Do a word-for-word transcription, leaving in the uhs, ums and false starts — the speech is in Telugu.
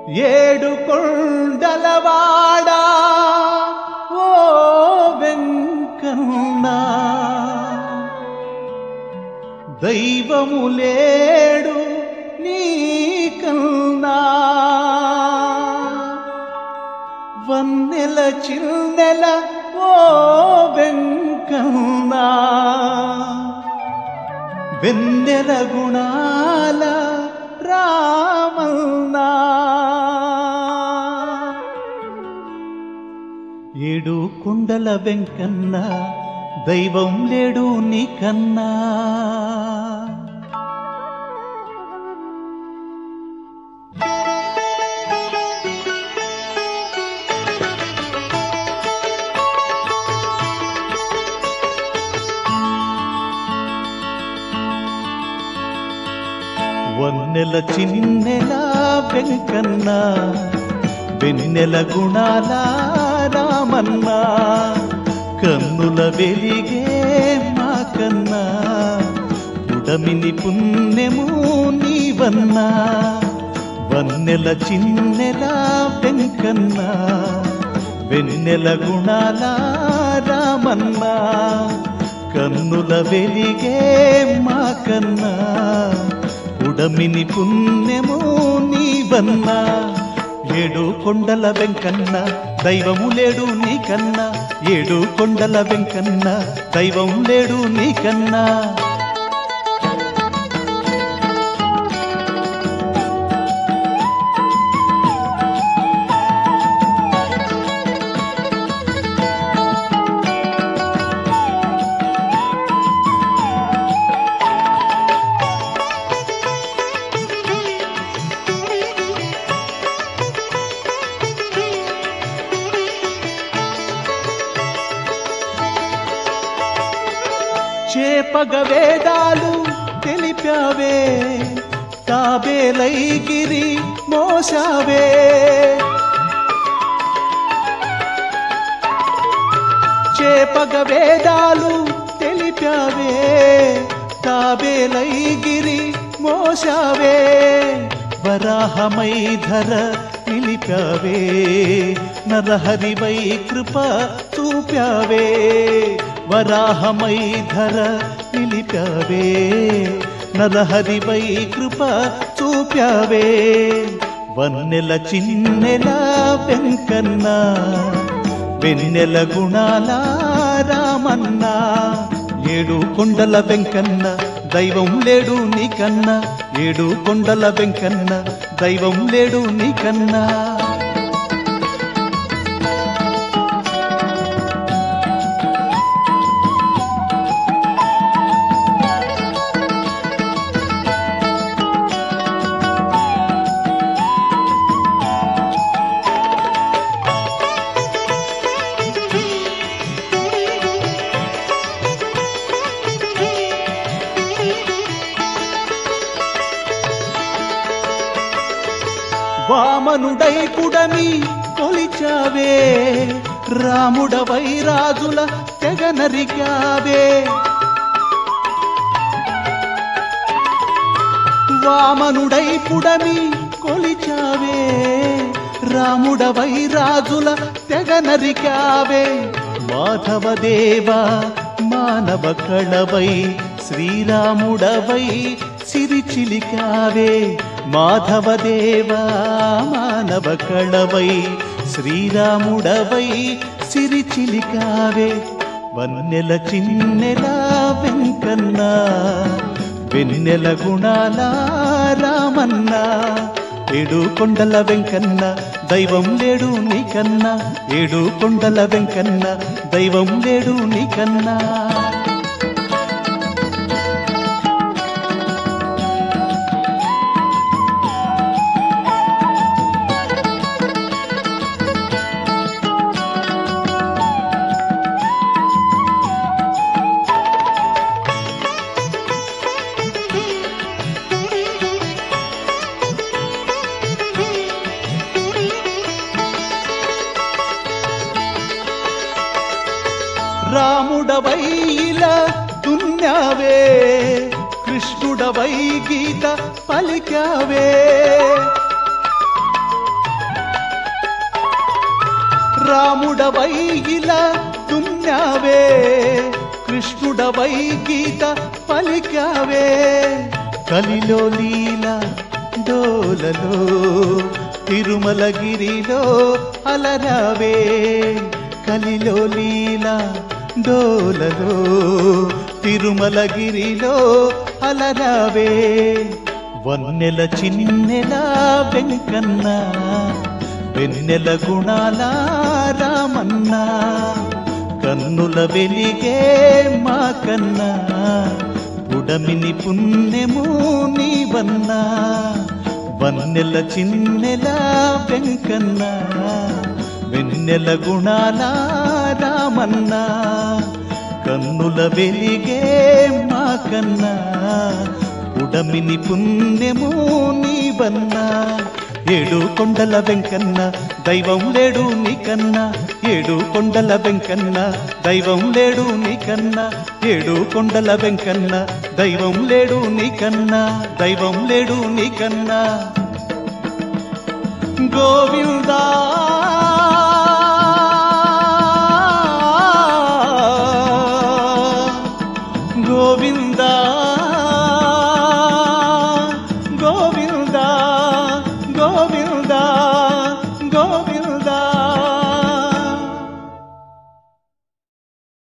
ఏడు కొండలవాడా ఓ వెంకన్న దైవము లేడు నీకన్నా వన్నెల చిన్నెల ఓ వెంకన్న వెన్నెల గుణాల రామన్నా ఏడు కొండల వెంకన్న దైవం లేడు నీకన్నా వన్నెల చిన్నెల వెంకన్న వెన్నెల గుణాల రామన్న కన్నుల వెలిగే మా కన్నా ఉడమిని పుణ్యము నీవన్నా వన్నెల చిన్నెల వెంకన్న వెన్నెల గుణాల రామన్న కన్నుల వెలిగే మా కన్నా ఉడమిని పుణ్యము నీవన్నా ఏడు కొండల వెంకన్న దైవము లేడు నీకన్నా ఏడు కొండల వెంకన్న దైవం లేడు నీకన్నా చేపగ వేదాలు తెలిపావే తాబేలైగిరి మోసావే చేపగ వేదాలు తెలిపావే తాబేలైగిరి మోసావే వరాహమై ధర నిలిపావే నరహరివై కృప చూపావే వరాహమై ధర నిలిపావే నరహరివై కృప చూపావే వన్నెల చిన్నెల వెంకన్న వెన్నెల గుణాల రామన్న ఏడు కొండల వెంకన్న దైవం లేడు నీకన్నా ఏడు కొండల వెంకన్న దైవం లేడు నీకన్నా వామనుడై పుడమి కొలిచావే రాముడవై రాజుల తెగ నరికావే వామనుడై పుడమి కొలిచావే రాముడవై రాజుల తెగ నరికావే మాధవదేవా మానవ కళవై శ్రీరాముడవై సిరిచిలికావే మాధవదేవా మానవ కళవై శ్రీరాముడవై సిరిచిలికావే వన్నెల చిన్నెల వెంకన్న వెన్నెల గుణాల రామన్న ఏడు కొండల వెంకన్న దైవం లేడు నీకన్నా ఏడు కొండల వెంకన్న దైవం లేడు నీకన్నా రాముడవై ఇలా దున్యావే కృష్ణుడవై గీత పలికావే రాముడవై ఇలా దున్నావే, కృష్ణుడవై గీత పలికావే. కలిలో లీల డోలలో తిరుమలగిరిలో అలరావే. కలిలో లీల డోలలో తిరుమలగిరిలో అలరావే. వన్నెల చిన్నెల వెంకన్న, వెన్నెల గుణాల రామన్న, కన్నుల వెలిగే మా కన్నా, పుడమిని పుణ్యము నీవన్నా. వన్నెల చిన్నెల వెంకన్న, వెన్నెల గుణాల రామన్న, కన్నుల వెలిగే మా కన్నా, పుడమిని పుణ్యము నీవన్నా. ఏడు కొండల వెంకన్న దైవం లేడు నీకన్నా, ఏడు కొండల వెంకన్న దైవం లేడు నీకన్నా, ఏడు కొండల వెంకన్న దైవం లేడు నీకన్నా, దైవం లేడు నీకన్నా. గోవిందా